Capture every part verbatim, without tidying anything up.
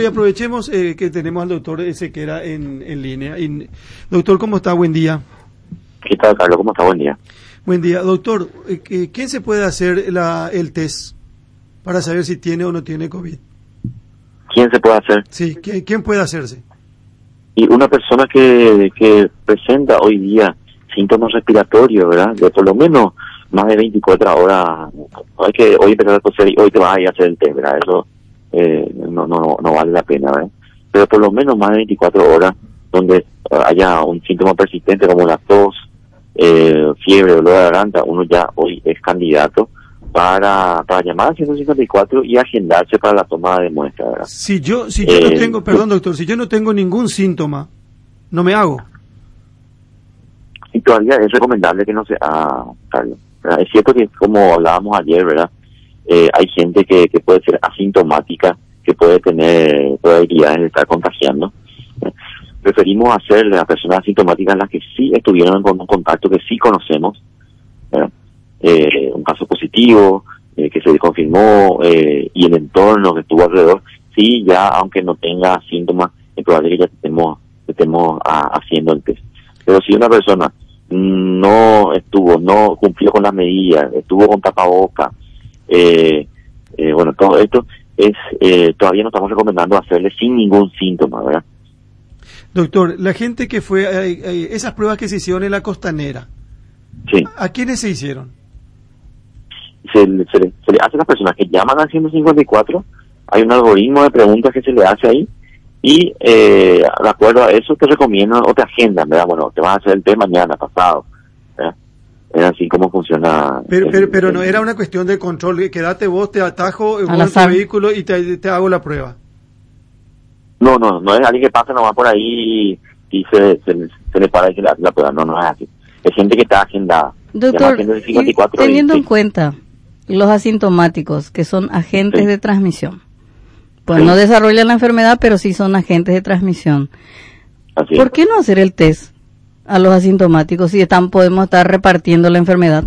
Y aprovechemos eh, que tenemos al doctor Sequera en, en línea. Y, doctor, ¿cómo está? Buen día. ¿Qué tal, Carlos? ¿Cómo está? Buen día. Buen día. Doctor, eh, ¿quién se puede hacer la, el test para saber si tiene o no tiene COVID? ¿Quién se puede hacer? Sí, ¿quién, quién puede hacerse? Y una persona que, que presenta hoy día síntomas respiratorios, ¿verdad? De por lo menos más de veinticuatro horas. Hay que hoy empezar a toser y hoy te vas a ir a hacer el test, ¿verdad? Eso eh, no, no, no vale la pena, ¿verdad? Pero por lo menos más de veinticuatro horas donde uh, haya un síntoma persistente como la tos, eh, fiebre, dolor de garganta, uno ya hoy es candidato para para llamar al ciento cincuenta y cuatro y agendarse para la toma de muestra, ¿verdad? Si yo si yo eh, no tengo, perdón doctor, si yo no tengo ningún síntoma, no me hago. Y todavía es recomendable que no se haga, Carlos, ¿verdad? Es cierto que, como hablábamos ayer, ¿verdad? Eh, hay gente que, que puede ser asintomática, que puede tener probabilidades de estar contagiando. ¿eh? Preferimos hacerle a personas asintomáticas las que sí estuvieron con un contacto que sí conocemos, ¿verdad? Eh, un caso positivo, eh, que se confirmó, eh, y el entorno que estuvo alrededor, sí, ya aunque no tenga síntomas, es probable que ya estemos, estemos a, haciendo el test. Pero si una persona no estuvo, no cumplió con las medidas, estuvo con tapaboca, eh, eh, bueno, todo esto es, eh, todavía no estamos recomendando hacerle sin ningún síntoma, ¿verdad? Doctor, la gente que fue, eh, eh, esas pruebas que se hicieron en la Costanera, sí. ¿A quiénes se hicieron? Se, le, se, le, se le hace a las personas que llaman al ciento cincuenta y cuatro, hay un algoritmo de preguntas que se le hace ahí, y eh, de acuerdo a eso te recomiendan o te agendan, ¿verdad? Bueno, te vas a hacer el test mañana, pasado, ¿verdad? Es así como funciona. Pero, el, pero, pero el, no era una cuestión de control, quédate vos, te atajo en tu vehículo y te, te hago la prueba. No, no, no es alguien que pasa nomás por ahí y, y se, se, se le para y se le hace la prueba, no, no es así. Es gente que está agendada. Doctor, y teniendo en cuenta los asintomáticos, que son agentes sí. de transmisión, pues sí. no desarrollan la enfermedad, pero sí son agentes de transmisión. Así ¿Por es. qué no hacer el test a los asintomáticos si están podemos estar repartiendo la enfermedad?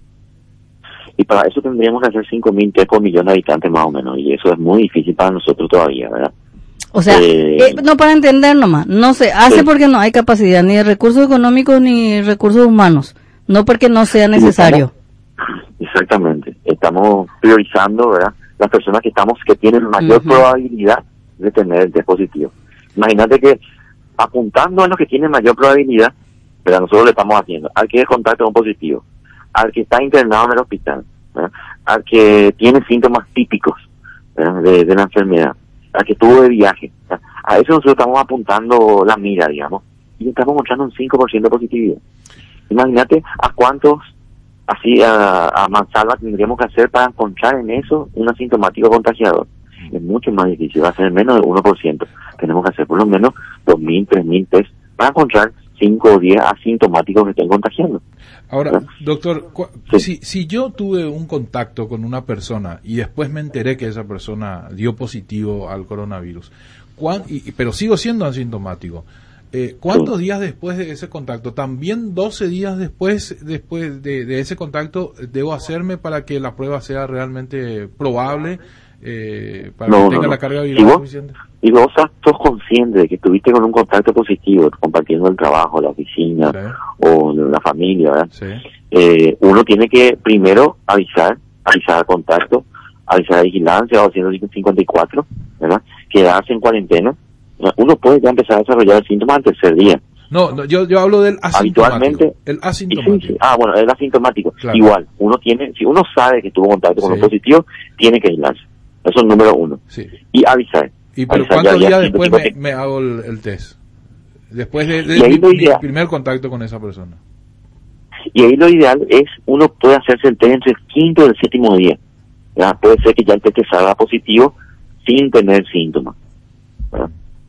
Y para eso tendríamos que hacer cinco mil test por millón de habitantes más o menos, y eso es muy difícil para nosotros todavía, ¿verdad? O sea, eh, eh, no para entender nomás, no se hace sí. porque no hay capacidad ni de recursos económicos ni recursos humanos, no porque no sea necesario. Estamos, exactamente, estamos priorizando, ¿verdad? Las personas que estamos que tienen mayor uh-huh. probabilidad de tener el test positivo. Imagínate que apuntando a los que tienen mayor probabilidad, ¿verdad? Nosotros le estamos haciendo al que es contacto con positivo, al que está internado en el hospital, ¿verdad? Al que tiene síntomas típicos, ¿verdad? de, de la enfermedad, al que estuvo de viaje. ¿verdad? A eso nosotros estamos apuntando la mira, digamos, y estamos mostrando un cinco por ciento de positividad. Imagínate a cuántos así a, a mansalva tendríamos que hacer para encontrar en eso un asintomático contagiador. Es mucho más difícil, va a ser menos del uno por ciento. Tenemos que hacer por lo menos dos mil, tres mil test para encontrar cinco o diez asintomáticos que estén contagiando. Ahora, ¿verdad? doctor, sí. si, si yo tuve un contacto con una persona y después me enteré que esa persona dio positivo al coronavirus, ¿cuán, y, pero sigo siendo asintomático, eh, ¿cuántos sí. días después de ese contacto, también doce días después después de, de ese contacto, debo hacerme para que la prueba sea realmente probable, eh, para no, que tenga no, la carga no. viral suficiente? Y vos sos consciente de que estuviste con un contacto positivo, compartiendo el trabajo, la oficina, sí. o la familia, ¿verdad? Sí. Eh, uno tiene que primero avisar, avisar al contacto, avisar a vigilancia o ciento cincuenta y cuatro, ¿verdad? Quedarse en cuarentena. Uno puede ya empezar a desarrollar síntomas al tercer día. No, no yo yo hablo del asintomático. Habitualmente, el asintomático. Sí, sí. Ah, bueno, el asintomático. Claro. Igual, uno tiene, si uno sabe que tuvo contacto con sí. un positivo, tiene que aislarse. Eso es número uno. Sí. Y avisar. ¿Y pero cuántos días después me, me hago el, el test? Después de, de mi, mi primer contacto con esa persona. Y ahí lo ideal es, uno puede hacerse el test entre el quinto y el séptimo día. ¿verdad? Puede ser que ya el test salga positivo sin tener síntomas, ¿verdad?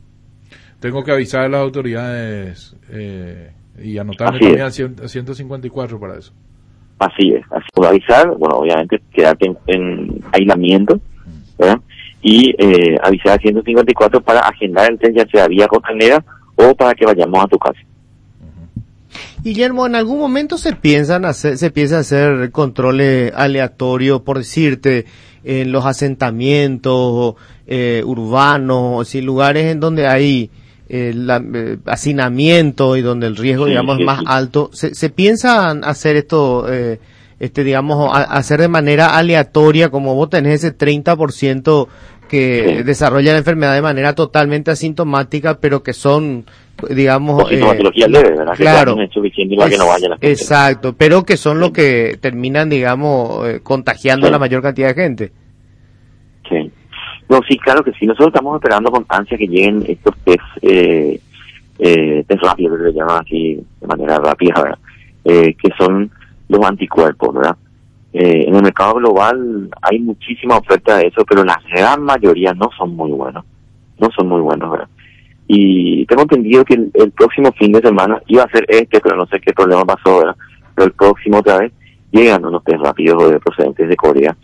Tengo que avisar a las autoridades eh, y anotarme también a ciento cincuenta y cuatro para eso. Así es, así puedo avisar, bueno, obviamente quedarte en, en aislamiento, ¿verdad? Y eh, avisar a ciento cincuenta y cuatro para agendar el test, ya sea vía costanera o para que vayamos a tu casa. Guillermo, ¿en algún momento se piensan hacer, se piensa hacer controles aleatorios, por decirte, en los asentamientos eh, urbanos, si lugares en donde hay eh, la, eh, hacinamiento y donde el riesgo, digamos, es más alto, ¿se, se piensa hacer esto, eh, este digamos, a, hacer de manera aleatoria, como vos tenés ese treinta por ciento que sí. desarrolla la enfermedad de manera totalmente asintomática, pero que son, digamos, eh, leve, ¿verdad? Claro, que es, que no vaya la exacto, pero que son sí. los que terminan, digamos, eh, contagiando sí. a la mayor cantidad de gente. Sí, no, sí, claro que sí. Nosotros estamos esperando con ansia que lleguen estos test, eh, eh, test rápidos, que se llaman así de manera rápida, ¿verdad? Eh, que son los anticuerpos, ¿verdad? Eh, en el mercado global hay muchísima oferta de eso, pero la gran mayoría no son muy buenos, no son muy buenos, ¿verdad? Y tengo entendido que el, el próximo fin de semana iba a ser este, pero no sé qué problema pasó, ¿verdad? Pero el próximo otra vez llegan unos test rápidos de procedentes de Corea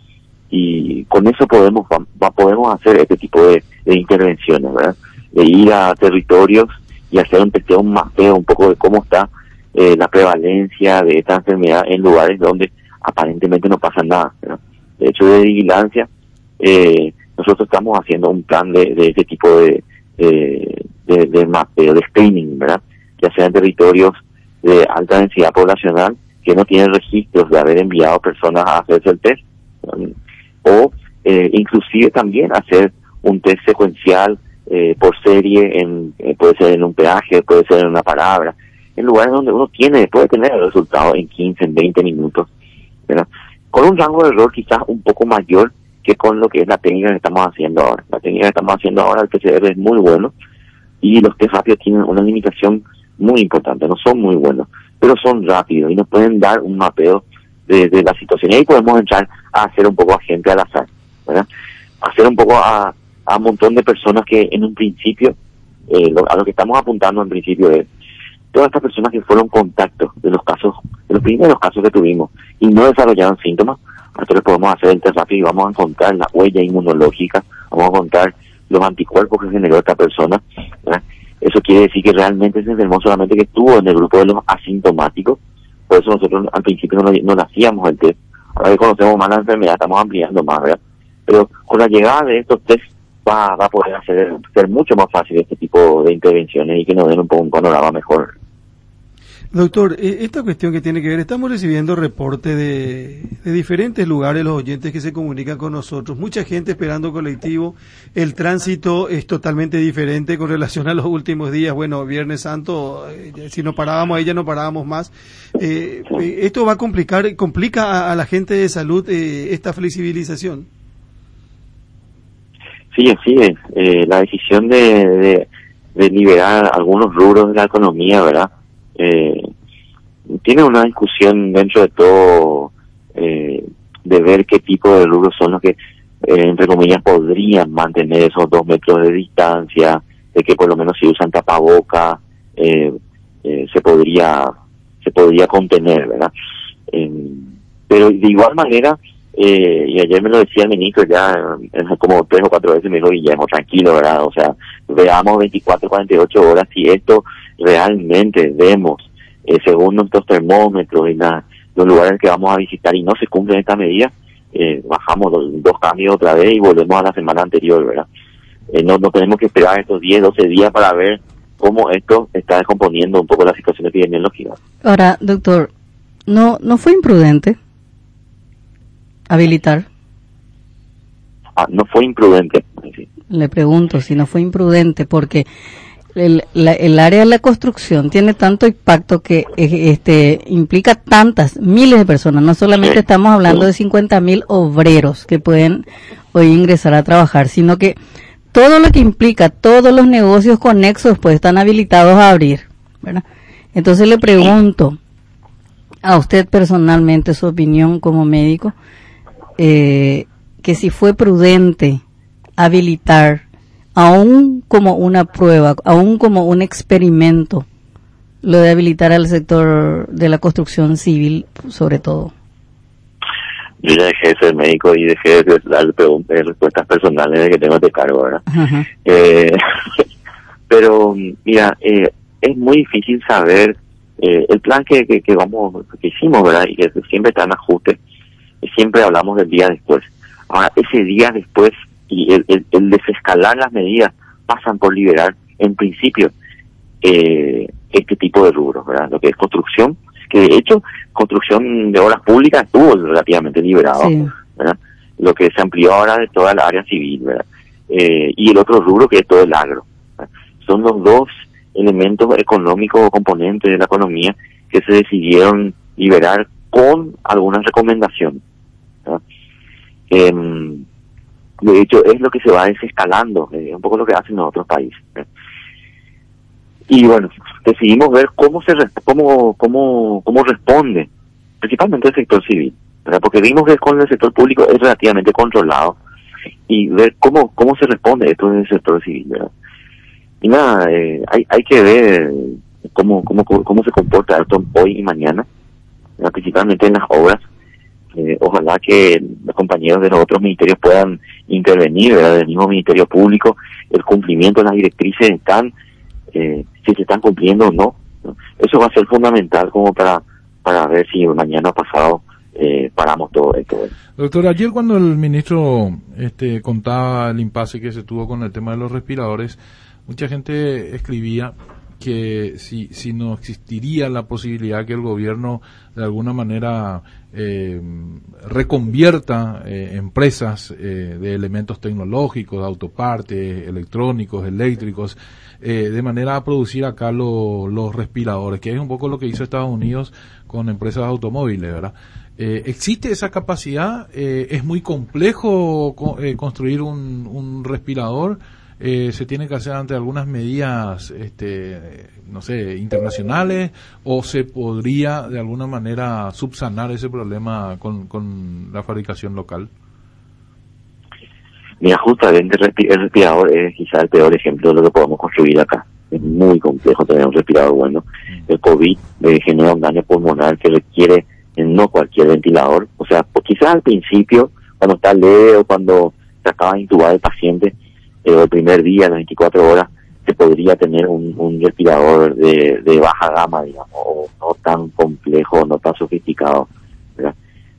y con eso podemos va, va, podemos hacer este tipo de, de intervenciones, ¿verdad? De ir a territorios y hacer un testeo, un mapeo un poco de cómo está eh, la prevalencia de esta enfermedad en lugares donde aparentemente no pasa nada, ¿verdad? De hecho, de vigilancia, eh, nosotros estamos haciendo un plan de, de ese tipo de, de, de, de mapeo, de screening, ¿verdad? Ya sea en territorios de alta densidad poblacional que no tienen registros de haber enviado personas a hacerse el test, ¿verdad? O eh, inclusive también hacer un test secuencial eh, por serie, en eh, puede ser en un peaje, puede ser en una palabra, en lugares donde uno tiene puede tener el resultado en quince, en veinte minutos, ¿verdad? Con un rango de error quizás un poco mayor que con lo que es la técnica que estamos haciendo ahora. La técnica que estamos haciendo ahora, el P C R, es muy bueno y los test rápidos tienen una limitación muy importante, no son muy buenos, pero son rápidos y nos pueden dar un mapeo de, de la situación. Y ahí podemos entrar a hacer un poco a gente al azar, ¿verdad? Hacer un poco a, a un montón de personas que en un principio, eh, lo, a lo que estamos apuntando en principio es todas estas personas que fueron contactos de los casos, de los primeros casos que tuvimos y no desarrollaron síntomas. Nosotros podemos hacer el test rápido y vamos a encontrar la huella inmunológica, vamos a encontrar los anticuerpos que generó esta persona, ¿verdad? Eso quiere decir que realmente se enfermó, solamente que estuvo en el grupo de los asintomáticos. Por eso nosotros al principio no, no le hacíamos el test. Ahora que conocemos más la enfermedad, estamos ampliando más, ¿verdad? Pero con la llegada de estos test va, va a poder hacer ser mucho más fácil este tipo de intervenciones y que nos den un poco un panorama mejor. Doctor, esta cuestión que tiene que ver, estamos recibiendo reportes de, de diferentes lugares, los oyentes que se comunican con nosotros, mucha gente esperando colectivo, el tránsito es totalmente diferente con relación a los últimos días, bueno, Viernes Santo, eh, si no parábamos ahí ya no parábamos más, eh, eh, esto va a complicar, complica a, a la gente de salud eh, esta flexibilización. Sí, así es, eh, la decisión de, de, de liberar algunos rubros de la economía, ¿verdad? Eh, tiene una discusión dentro de todo eh, de ver qué tipo de rubros son los que, eh, entre comillas, podrían mantener esos dos metros de distancia, de que por lo menos si usan tapaboca eh, eh, se podría se podría contener, ¿verdad? Eh, pero de igual manera, eh, y ayer me lo decía el ministro ya eh, como tres o cuatro veces, me dijo, Guillermo, tranquilo, ¿verdad? O sea, veamos veinticuatro, cuarenta y ocho horas si esto realmente vemos, eh, según nuestros termómetros y la, los lugares que vamos a visitar y no se cumplen estas medidas, eh, bajamos dos, dos cambios otra vez y volvemos a la semana anterior, ¿verdad? Eh, no, no tenemos que esperar estos diez, doce días para ver cómo esto está descomponiendo un poco la situación epidemiológica. Ahora, doctor, ¿no no fue imprudente habilitar? Ah, no fue imprudente. Sí. Le pregunto si no fue imprudente, porque El, la, el área de la construcción tiene tanto impacto que este implica tantas miles de personas, no solamente estamos hablando de cincuenta mil obreros que pueden hoy ingresar a trabajar, sino que todo lo que implica, todos los negocios conexos pues están habilitados a abrir, ¿verdad? Entonces le pregunto a usted personalmente su opinión como médico, eh, que si fue prudente habilitar aún como una prueba, aún como un experimento, lo de habilitar al sector de la construcción civil, sobre todo. Yo ya dejé de ser médico y dejé de dar preguntas, respuestas personales de que tengo este cargo, ¿verdad? Uh-huh. Eh, pero, mira, eh, es muy difícil saber eh, el plan que, que, que vamos, que hicimos, ¿verdad? Y que siempre está en ajuste, y siempre hablamos del día después. Ahora, ese día después, y el, el, el desescalar las medidas pasan por liberar, en principio, eh, este tipo de rubros, ¿verdad? Lo que es construcción, que de hecho, construcción de obras públicas estuvo relativamente liberado, sí. ¿verdad? Lo que se amplió ahora de toda la área civil, ¿verdad? Eh, y el otro rubro que es todo el agro, ¿verdad? Son los dos elementos económicos o componentes de la economía que se decidieron liberar con algunas recomendaciones, ¿verdad? Eh, de hecho, es lo que se va desescalando, es eh, un poco lo que hacen en otros países, ¿verdad? Y bueno, decidimos ver cómo se cómo cómo cómo responde, principalmente el sector civil, ¿verdad? Porque vimos que con el sector público es relativamente controlado, y ver cómo cómo se responde esto en el sector civil, ¿verdad? Y nada, eh, hay hay que ver cómo cómo cómo se comporta esto hoy y mañana, ¿verdad? Principalmente en las obras. Eh, ojalá que los compañeros de los otros ministerios puedan intervenir, ¿verdad? Del mismo Ministerio Público, el cumplimiento de las directrices están, eh, si se están cumpliendo o no, ¿no? Eso va a ser fundamental como para para ver si mañana o pasado eh, paramos todo esto. Doctor, ayer cuando el ministro este, contaba el impasse que se tuvo con el tema de los respiradores, mucha gente escribía que si, si no existiría la posibilidad que el gobierno de alguna manera eh, reconvierta eh, empresas eh, de elementos tecnológicos, de autopartes, electrónicos, eléctricos, eh, de manera a producir acá lo, los respiradores, que es un poco lo que hizo Estados Unidos con empresas automóviles, ¿verdad? Eh, ¿Existe esa capacidad? Eh, ¿Es muy complejo co- eh, construir un, un respirador? Eh, ¿Se tiene que hacer ante algunas medidas, este, no sé, internacionales, o se podría de alguna manera subsanar ese problema con, con la fabricación local? Mira, justamente el, respi- el respirador es quizá el peor ejemplo de lo que podemos construir acá. Es muy complejo tener un respirador bueno. El COVID eh, genera un daño pulmonar que requiere eh, no cualquier ventilador. O sea, pues quizás al principio, cuando está leve o cuando se acaba de intubar el paciente, eh, el primer día, las veinticuatro horas, se podría tener un, un respirador de, de baja gama, digamos, o no tan complejo, no tan sofisticado, ¿verdad?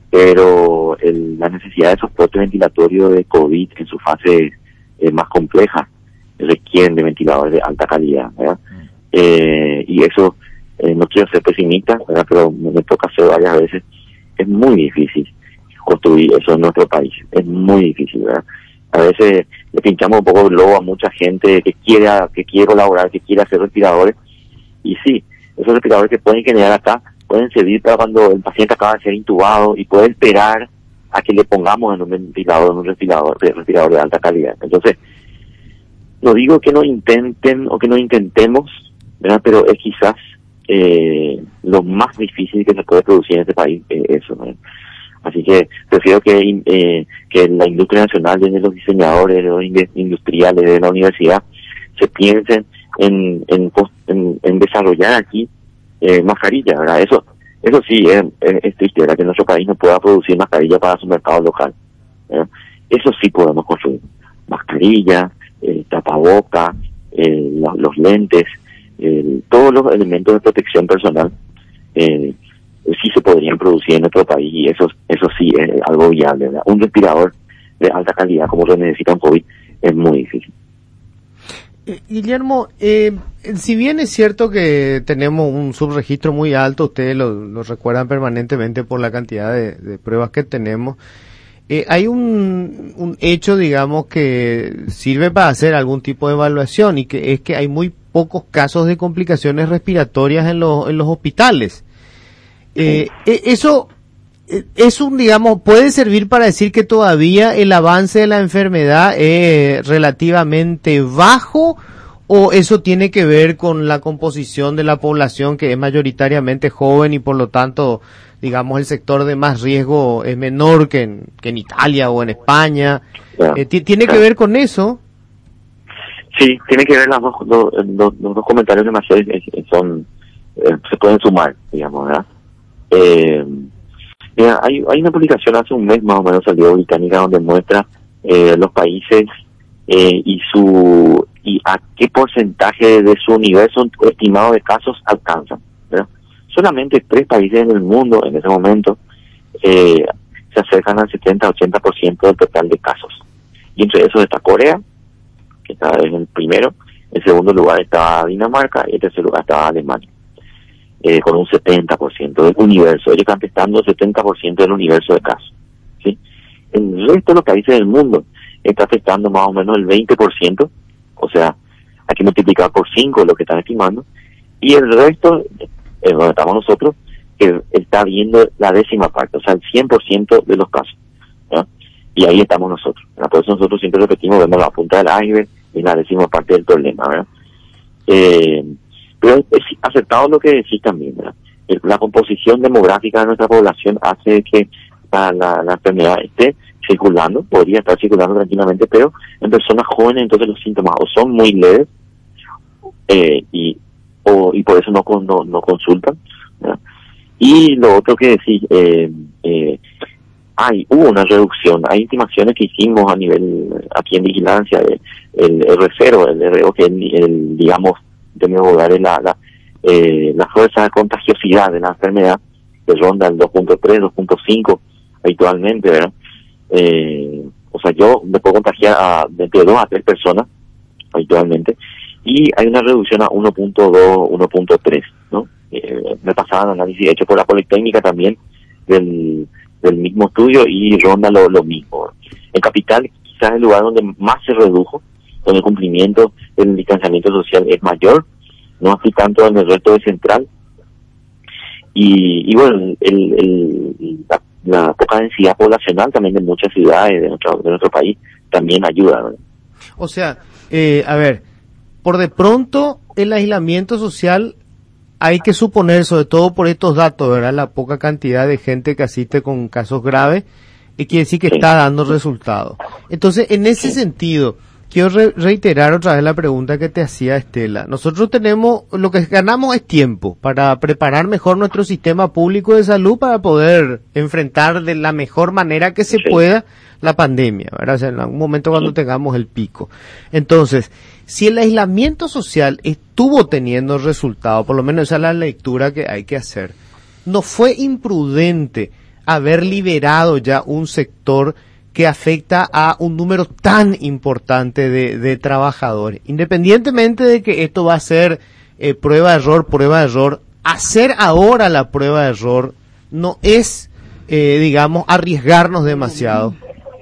Pero el, la necesidad de soporte ventilatorio de COVID en su fase eh, más compleja requieren de ventiladores de alta calidad, ¿verdad? Mm. Eh, y eso, eh, no quiero ser pesimista, ¿verdad? Pero me, me toca hacer varias veces. Es muy difícil construir eso en nuestro país, es muy difícil, ¿verdad? A veces le pinchamos un poco el globo a mucha gente que quiere que quiere colaborar, que quiere hacer respiradores, y sí, esos respiradores que pueden generar acá pueden servir para cuando el paciente acaba de ser intubado y puede esperar a que le pongamos en un ventilador, en un respirador, respirador de alta calidad. Entonces, no digo que no intenten o que no intentemos, ¿verdad? Pero es quizás eh, lo más difícil que se puede producir en este país, eh, eso, ¿verdad? Así que prefiero que eh, que la industria nacional, desde los diseñadores, de los industriales de la universidad, se piensen en en, en, en desarrollar aquí eh, mascarillas, ¿verdad? Eso eso sí es, es, es triste, ¿verdad? Que nuestro país no pueda producir mascarillas para su mercado local, ¿verdad? Eso sí podemos construir. Mascarillas, eh, tapaboca, eh, los, los lentes, eh, todos los elementos de protección personal, eh, sí se podrían producir en nuestro país, y eso eso sí es algo viable, ¿verdad? Un respirador de alta calidad como lo necesita un COVID es muy difícil. Eh, Guillermo, eh, si bien es cierto que tenemos un subregistro muy alto, ustedes lo, lo recuerdan permanentemente por la cantidad de, de pruebas que tenemos, eh, hay un, un hecho, digamos, que sirve para hacer algún tipo de evaluación, y que es que hay muy pocos casos de complicaciones respiratorias en los, en los hospitales. Eh, eso es un, digamos, puede servir para decir que todavía el avance de la enfermedad es relativamente bajo, o eso tiene que ver con la composición de la población, que es mayoritariamente joven, y por lo tanto, digamos, el sector de más riesgo es menor que en, que en Italia o en España. Eh, ¿Tiene que ver con eso? Sí, tiene que ver las dos, los, los, los dos comentarios que me hacen, son, eh, se pueden sumar, digamos, ¿verdad? Eh, mira, hay, hay una publicación hace un mes más o menos, salió británica, donde muestra eh, los países eh, y su y a qué porcentaje de su universo estimado de casos alcanzan, ¿verdad? Solamente tres países en el mundo en ese momento eh, se acercan al setenta a ochenta por ciento del total de casos. Y entre esos está Corea, que está en el primero, en segundo lugar está Dinamarca y en tercer lugar está Alemania, eh, con un setenta por ciento del universo. Ellos están testando el setenta por ciento del universo de casos, ¿sí? El resto de los países del mundo está afectando más o menos el veinte por ciento, o sea, hay que multiplicar por cinco lo que están estimando, y el resto, eh, donde estamos nosotros, que está viendo la décima parte, o sea, el cien por ciento de los casos, ¿ya? Y ahí estamos nosotros, ¿verdad? Por eso nosotros siempre repetimos, vemos la punta del iceberg, es la décima parte del problema, ¿verdad? Eh, pero es aceptado lo que decís también, ¿verdad? El, la composición demográfica de nuestra población hace que la, la, la enfermedad esté circulando, podría estar circulando tranquilamente, pero en personas jóvenes entonces los síntomas o son muy leves eh, y o y por eso no no, no consultan, ¿verdad? Y lo otro que decís, eh, eh, hay hubo una reducción, hay estimaciones que hicimos a nivel aquí en vigilancia, el, el R cero, el R O, que el, el digamos de nuevo hogares la la, eh, la fuerza de contagiosidad de la enfermedad que ronda el dos punto tres, dos punto cinco habitualmente, ¿verdad? Eh, o sea, yo me puedo contagiar a de dos a tres personas habitualmente, y hay una reducción a uno punto dos, uno punto tres, ¿no? Eh, me pasaba un análisis hecho por la Politécnica también del, del mismo estudio y ronda lo, lo mismo. En Capital quizás es el lugar donde más se redujo, donde el cumplimiento del distanciamiento social es mayor, no así tanto en el resto de Central, y, y bueno, el, el, el, la, la poca densidad poblacional también de muchas ciudades de nuestro, de nuestro país también ayuda, ¿verdad? O sea, eh, a ver, por de pronto el aislamiento social hay que suponer, sobre todo por estos datos, ¿verdad? La poca cantidad de gente que asiste con casos graves, y quiere decir que sí está dando resultados. Entonces, en ese sí. sentido, quiero re- reiterar otra vez la pregunta que te hacía Estela. Nosotros tenemos, lo que ganamos es tiempo para preparar mejor nuestro sistema público de salud para poder enfrentar de la mejor manera que se sí. pueda la pandemia, ¿verdad? O sea, en algún momento cuando sí. tengamos el pico. Entonces, si el aislamiento social estuvo teniendo resultado, por lo menos esa es la lectura que hay que hacer, ¿no fue imprudente haber liberado ya un sector que afecta a un número tan importante de, de trabajadores? Independientemente de que esto va a ser eh, prueba de error, prueba de error, hacer ahora la prueba de error no es, eh, digamos, arriesgarnos demasiado.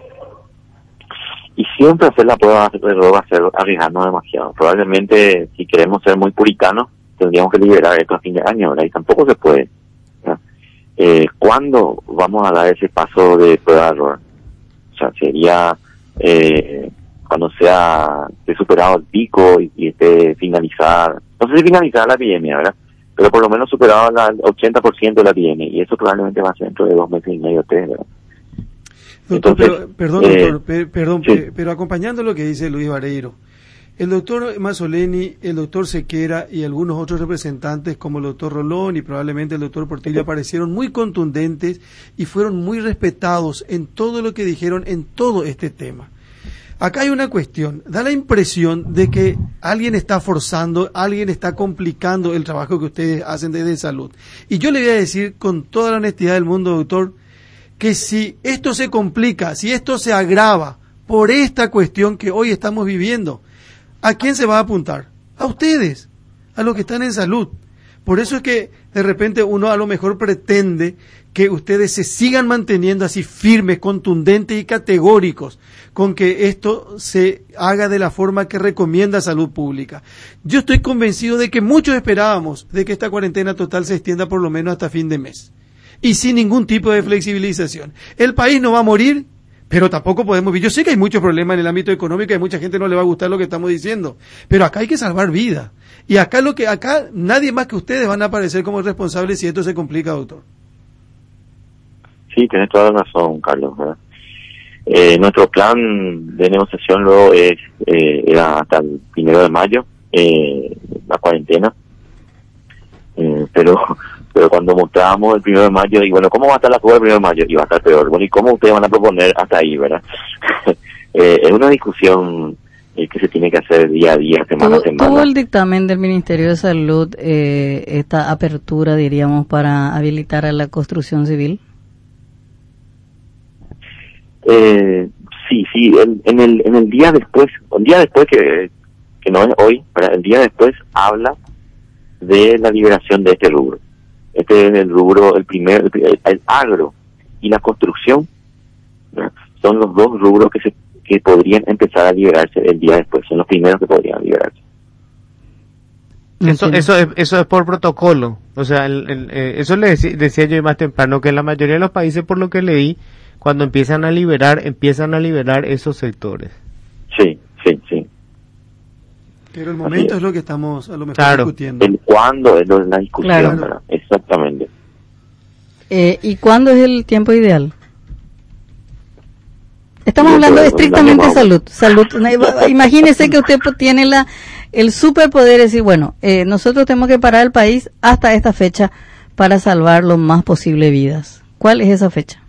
Y siempre hacer la prueba de error va a ser arriesgarnos demasiado. Probablemente, si queremos ser muy puritanos, tendríamos que liberar esto a fin de año, ¿verdad? Y tampoco se puede, ¿no? Eh, ¿Cuándo vamos a dar ese paso de prueba de error? O sea, sería eh, cuando sea esté superado el pico y, y esté finalizada, no sé si finalizada la epidemia, ¿verdad? Pero por lo menos superado el ochenta por ciento de la epidemia, y eso probablemente va a ser dentro de dos meses y medio, tres, ¿verdad? Doctor, Entonces, pero, perdón, eh, doctor, per, perdón, sí. per, pero acompañando lo que dice Luis Vareiro, el doctor Mazzoleni, el doctor Sequera y algunos otros representantes como el doctor Rolón y probablemente el doctor Portillo aparecieron muy contundentes y fueron muy respetados en todo lo que dijeron en todo este tema. Acá hay una cuestión, da la impresión de que alguien está forzando, alguien está complicando el trabajo que ustedes hacen desde salud. Y yo le voy a decir con toda la honestidad del mundo, doctor, que si esto se complica, si esto se agrava por esta cuestión que hoy estamos viviendo, ¿a quién se va a apuntar? A ustedes, a los que están en salud. Por eso es que de repente uno a lo mejor pretende que ustedes se sigan manteniendo así firmes, contundentes y categóricos con que esto se haga de la forma que recomienda Salud Pública. Yo estoy convencido de que muchos esperábamos de que esta cuarentena total se extienda por lo menos hasta fin de mes y sin ningún tipo de flexibilización. El país no va a morir, pero tampoco podemos vivir. Yo sé que hay muchos problemas en el ámbito económico y a mucha gente no le va a gustar lo que estamos diciendo, pero acá hay que salvar vidas. Y acá lo que acá nadie más que ustedes van a aparecer como responsables si esto se complica, doctor. Sí, tienes toda la razón, Carlos, ¿verdad? Eh, nuestro plan de negociación luego es eh, era hasta el primero de mayo, eh, la cuarentena, eh, pero pero cuando mostrábamos el primero de mayo, y bueno, ¿cómo va a estar la prueba del primero de mayo? Y va a estar peor. Bueno, ¿y cómo ustedes van a proponer hasta ahí, verdad? eh, es una discusión eh, que se tiene que hacer día a día, semana a semana. ¿Tuvo el dictamen del Ministerio de Salud eh, esta apertura, diríamos, para habilitar a la construcción civil? Eh, sí, sí, el, en el en el día después, un día después que, que no es hoy, ¿verdad? El día después habla de la liberación de este rubro. Este es el rubro, el primer, el, el agro y la construcción, ¿verdad? Son los dos rubros que se que podrían empezar a liberarse el día después, son los primeros que podrían liberarse. Eso, eso, es, eso es por protocolo. O sea, el, el, eh, eso le decía, decía yo más temprano, que en la mayoría de los países, por lo que leí, cuando empiezan a liberar, empiezan a liberar esos sectores. Sí, sí, sí. Pero el momento es. es lo que estamos a lo mejor claro. discutiendo. El cuándo es lo de la discusión, Claro. ¿verdad? Exactamente. Eh, ¿Y cuándo es el tiempo ideal? Estamos Yo hablando creo- estrictamente de no, salud. Salud. Imagínese que usted tiene la el superpoder de decir, bueno, eh, nosotros tenemos que parar el país hasta esta fecha para salvar lo más posible vidas. ¿Cuál es esa fecha?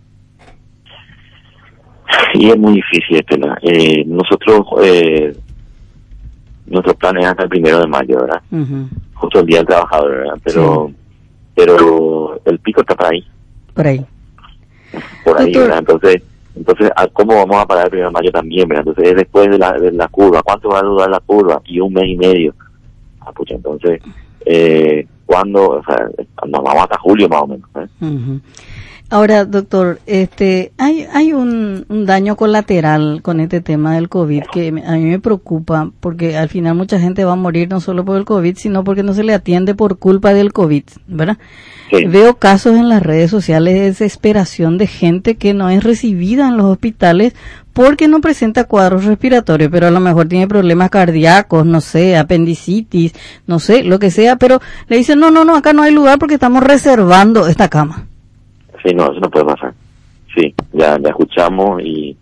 Y es muy difícil, Estela. Eh, nosotros, eh, nuestro plan es hasta el primero de mayo, ¿verdad? Uh-huh. Justo el Día del Trabajador, ¿verdad? Pero, sí. pero el pico está por ahí. Por ahí. Por ahí, Doctor. ¿verdad? Entonces, entonces, ¿cómo vamos a parar el primero de mayo también, verdad? Entonces, es después de la, de la curva. ¿Cuánto va a durar la curva? Y un mes y medio. Ah, pucha, entonces, eh, ¿cuándo? O sea, nos vamos hasta julio más o menos, ¿eh? Uh-huh. Ahora, doctor, este, hay hay un, un daño colateral con este tema del COVID que me- a mí me preocupa, porque al final mucha gente va a morir no solo por el COVID, sino porque no se le atiende por culpa del COVID, ¿verdad? Sí. Veo casos en las redes sociales de desesperación de gente que no es recibida en los hospitales porque no presenta cuadros respiratorios, pero a lo mejor tiene problemas cardíacos, no sé, apendicitis, no sé, lo que sea, pero le dicen, no, no, no, acá no hay lugar porque estamos reservando esta cama. Sí, no, eso no puede pasar. Sí, ya, ya escuchamos y,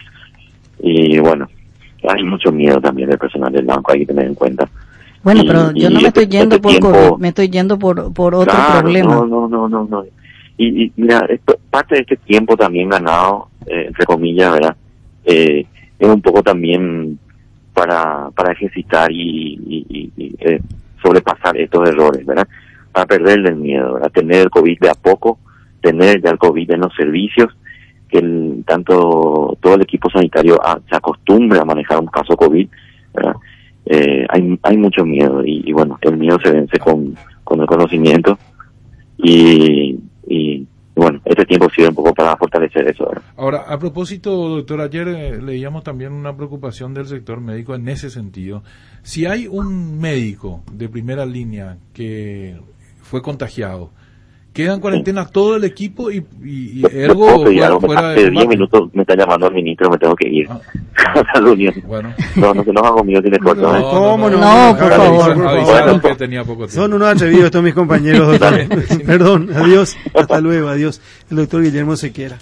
y bueno, hay mucho miedo también del personal del banco, hay que tener en cuenta. Bueno, Y- pero yo y no me este- estoy yendo este por tiempo- COVID, me estoy yendo por por otro Claro, problema. No, no, no, no, no. Y, y mira, esto, parte de este tiempo también ganado, eh, entre comillas, ¿verdad? Eh, es un poco también para para ejercitar y, y, y- y, eh, sobrepasar estos errores, ¿verdad? Para perderle el miedo, ¿verdad? Tener el COVID de a poco, tener ya el COVID en los servicios, que el, tanto todo el equipo sanitario a- se acostumbre a manejar un caso COVID, ¿verdad? Eh, hay hay mucho miedo y, y bueno, el miedo se vence con, con el conocimiento y, y bueno, este tiempo sirve un poco para fortalecer eso, ¿verdad? Ahora, a propósito, doctor, ayer eh, leíamos también una preocupación del sector médico en ese sentido. Si hay un médico de primera línea que fue contagiado, queda en cuarentena todo el equipo y, y, y ergo ¿Puedo pedir fuera, algo? fuera de Hace diez combate. minutos me está llamando el ministro, me tengo que ir Ah. a la reunión. Bueno. No, no se nos haga conmigo, tiene corto, No, ¿eh? ¿cómo no? No, por Avisaron, favor. por favor. Avisaron Bueno. que tenía poco tiempo. Son unos atrevidos estos mis compañeros, doctor. Perdón, adiós, hasta luego, adiós. El doctor Guillermo Sequera.